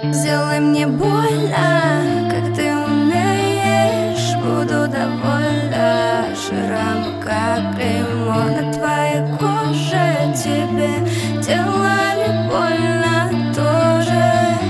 Сделай мне больно, как ты умеешь. Буду довольна. Шрамы, как клеймо на твоей коже. Тебе делали больно тоже.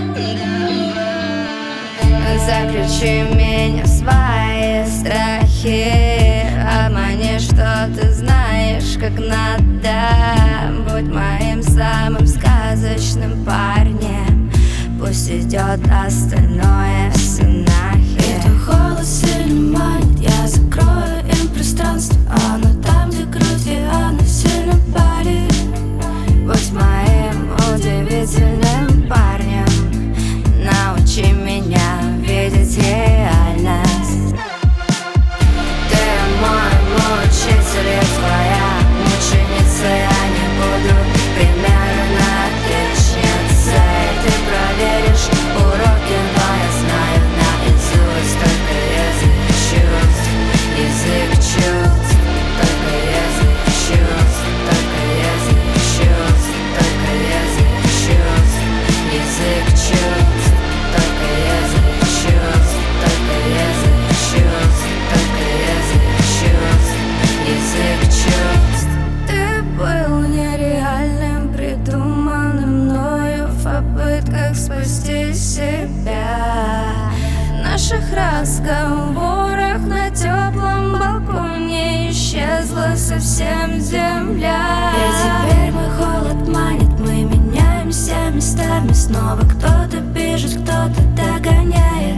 Заключи меня в свои страхи. Обмани, что ты знаешь, как надо. Будь моим самым сказочным парнем. Пусть идет остальное в сценарии. Твой голос сильно манит, я закрою им пространство. Оно там, где груди, оно сильно парит. Будь моим удивительным парнем. Научи меня видеть реальность. Ты мой учитель, я твоя мученица. Я не буду примерно отличницей. Ты проверишь уроки, но я знаю наизусть. Только язык чувств, язык чувств. Только язык чувств, только язык чувств. Только язык чувств, язык чувств. Только язык чувств, только язык чувств. Только язык чувств, язык чувств. Ты был нереальным, придуманным мною в попытках спасти себя. В наших разговорах на теплом балконе исчезла совсем земля. И теперь мой холод манит, мы меняемся местами. Снова кто-то бежит, кто-то догоняет.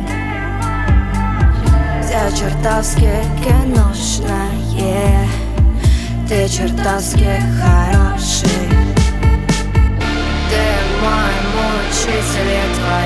Все чертовски киношное. Ты чертовски хороший. Ты мой мучитель, я твоя